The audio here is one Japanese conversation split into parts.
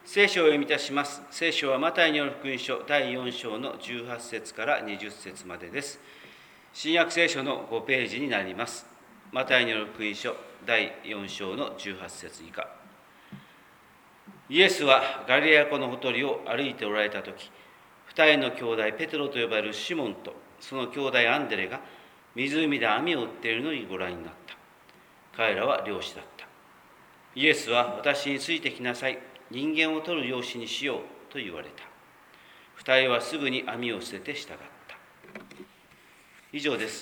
聖書を読みいたします。聖書はマタイによる福音書第4章の18節から20節までです。新約聖書の5ページになります。マタイによる福音書第4章の18節以下。イエスはガリラヤ湖のほとりを歩いておられたとき、二人の兄弟ペテロと呼ばれるシモンとその兄弟アンデレが湖で網を打っているのにご覧になった。彼らは漁師だった。イエスは私についてきなさい。人間を取る漁師にしようと言われた。二人はすぐに網を捨てて従った。以上です。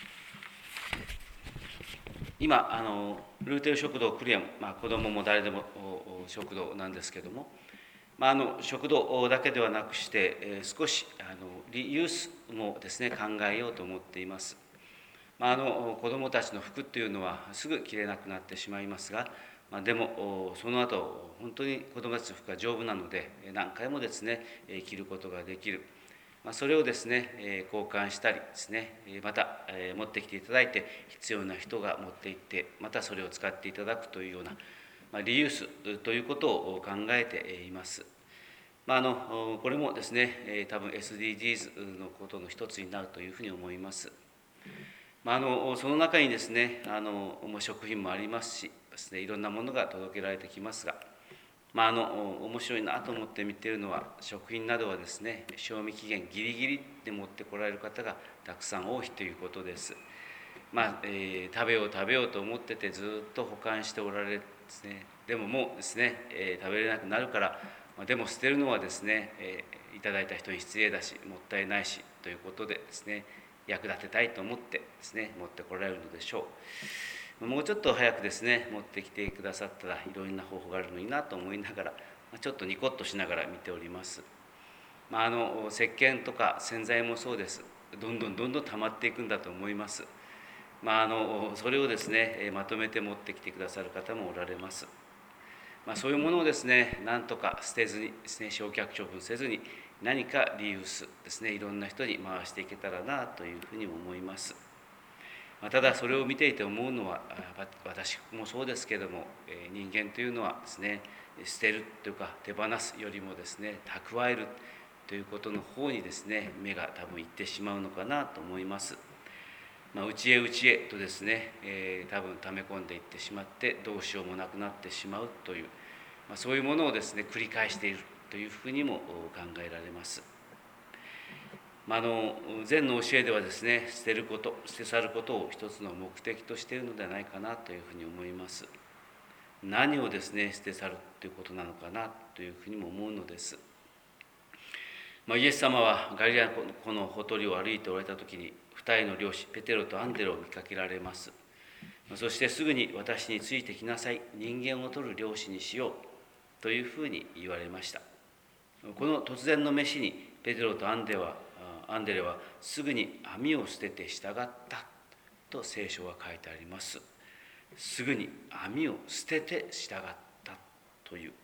今ルーテル食堂クリアム、子どもも誰でも食堂なんですけども、食堂だけではなくして少しリユースもですね考えようと思っています。子どもたちの服というのはすぐ着れなくなってしまいますが、でもその後本当に子どもたちの服が丈夫なので何回もですね着ることができる。それをですね交換したりですね、また持ってきていただいて必要な人が持って行ってまたそれを使っていただくというようなリユースということを考えています。これもですね多分 SDGs のことの一つになるというふうに思います。その中にですね食品もありますしですねいろんなものが届けられてきますが、面白いなと思って見ているのは食品などはですね賞味期限ギリギリで持ってこられる方がたくさん多いということです。食べようと思っててずっと保管しておられるですね。でももうですね、食べれなくなるから、でも捨てるのはですね、いただいた人に失礼だしもったいないしということでですね役立てたいと思ってですね持ってこられるのでしょう。もうちょっと早くですね持ってきてくださったらいろんな方法があるのになと思いながらちょっとニコッとしながら見ております。石鹸とか洗剤もそうです。どんどん溜まっていくんだと思います。それをですねまとめて持ってきてくださる方もおられます。そういうものをですねなんとか捨てずにですね焼却処分せずに何かリユースですねいろんな人に回していけたらなというふうにも思います。ただそれを見ていて思うのは私もそうですけれども人間というのはですね捨てるというか手放すよりもですね蓄えるということの方にですね目が多分いってしまうのかなと思います。内へとですね、多分溜め込んでいってしまってどうしようもなくなってしまうという、そういうものをですね繰り返しているというふうにも考えられます。禅の教えではですね捨て去ることを一つの目的としているのではないかなというふうに思います。何をですね捨て去るということなのかなというふうにも思うのです。イエス様はガリラ湖のほとりを歩いておられた時に二人の漁師ペテロとアンデレを見かけられます。そしてすぐに私についてきなさい、人間を取る漁師にしようというふうに言われました。この突然の飯にペテロとアンデレはすぐに網を捨てて従ったと聖書は書いてあります。すぐに網を捨てて従ったという、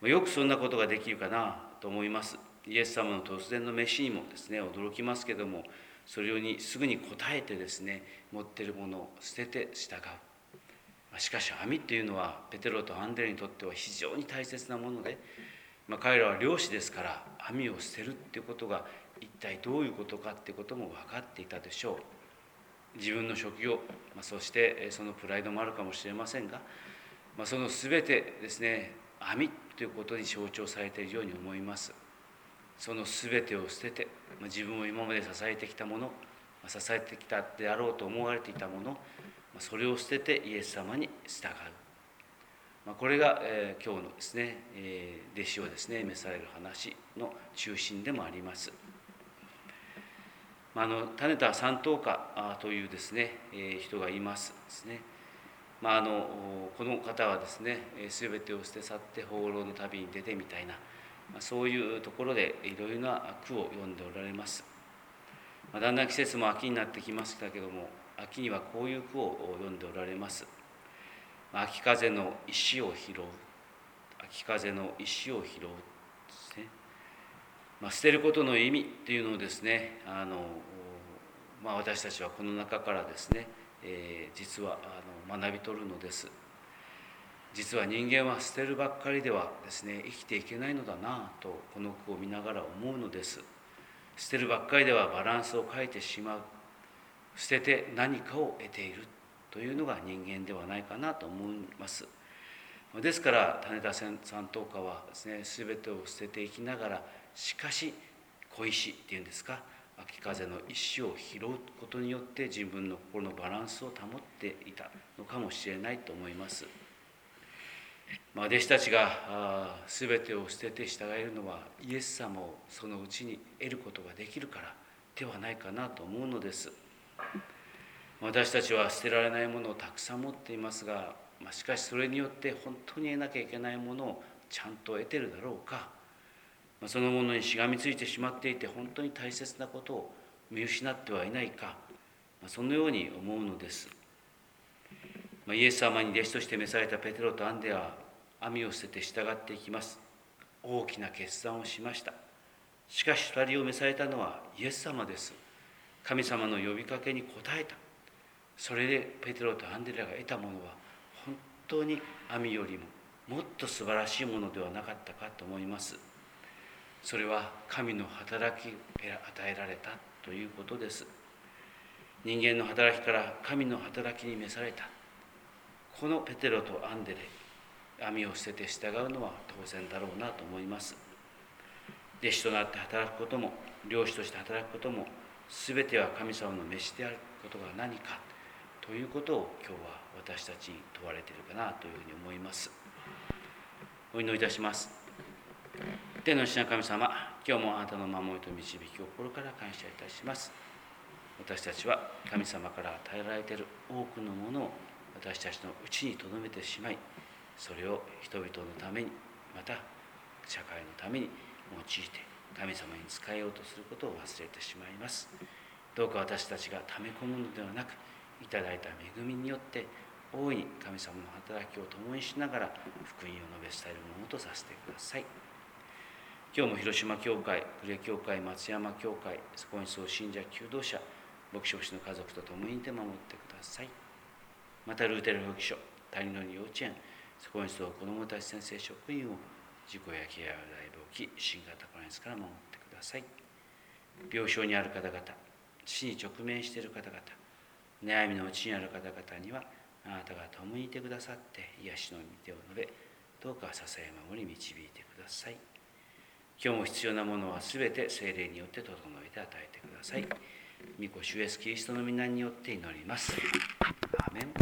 よくそんなことができるかなと思います。イエス様の突然の飯にもですね驚きますけども、それにすぐに応えてですね持っているものを捨てて従う。しかし網というのはペテロとアンデレにとっては非常に大切なもので、彼らは漁師ですから網を捨てるっていうことが一体どういうことかっていうことも分かっていたでしょう。自分の職業、そしてそのプライドもあるかもしれませんが、その全てですね網ということに象徴されているように思います。その全てを捨てて自分を今まで支えてきたもの、支えてきたであろうと思われていたもの、それを捨ててイエス様に従う。これが今日のですね弟子をですね召される話の中心でもあります。種田三等家というですね人がいますですね。この方はですね全てを捨て去って放浪の旅に出てみたいな、そういうところでいろいろな句を読んでおられます。だんだん季節も秋になってきましたけども、秋にはこういう句を読んでおられます。秋風の石を拾う、秋風の石を拾うですね。捨てることの意味というのをですね私たちはこの中からですね実は学び取るのです。 実は人間は捨てるばっかりではですね、生きていけないのだなとこの句を見ながら思うのです。捨てるばっかりではバランスを欠いてしまう。捨てて何かを得ているというのが人間ではないかなと思います。ですから種田さんとかはですね、全てを捨てていきながら、しかし小石っていうんですか、秋風の石を拾うことによって自分の心のバランスを保っていたのかもしれないと思います。弟子たちが全てを捨てて従えるのはイエス様をそのうちに得ることができるからではないかなと思うのです。私たちは捨てられないものをたくさん持っていますが、しかしそれによって本当に得なきゃいけないものをちゃんと得てるだろうか、そのものにしがみついてしまっていて本当に大切なことを見失ってはいないか、そのように思うのです。イエス様に弟子として召されたペテロとアンデは網を捨てて従っていきます。大きな決断をしました。しかし2人を召されたのはイエス様です。神様の呼びかけに応えた。それでペテロとアンデレが得たものは本当に網よりももっと素晴らしいものではなかったかと思います。それは神の働きを与えられたということです。人間の働きから神の働きに召された。このペテロとアンデレ、網を捨てて従うのは当然だろうなと思います。弟子となって働くことも、漁師として働くことも、すべては神様の召しであることが何かということを今日は私たちに問われているかなというふうに思います。お祈りいたします。天の父な神様、今日もあなたの守りと導きを心から感謝いたします。私たちは神様から与えられている多くのものを私たちのうちに留めてしまい、それを人々のために、また社会のために用いて神様に仕えようとすることを忘れてしまいます。どうか私たちが溜め込むのではなく、いただいた恵みによって大いに神様の働きを共にしながら福音を述べ伝えるものとさせてください。今日も広島教会、呉教会、松山教会、そこにそう信者、求道者、牧師の家族と共にいて守ってください。またルーテル保育所、谷の幼稚園、そこにそう子どもたち先生職員を事故や怪我や大病気、新型コロナウイルスから守ってください。病床にある方々、死に直面している方々、悩みのうちにある方々にはあなたが共にいてくださって癒しの御手を述べ、どうか支え守り導いてください。今日も必要なものはすべて聖霊によって整えて与えてください。御子主イエスキリストの皆によって祈ります。アーメン。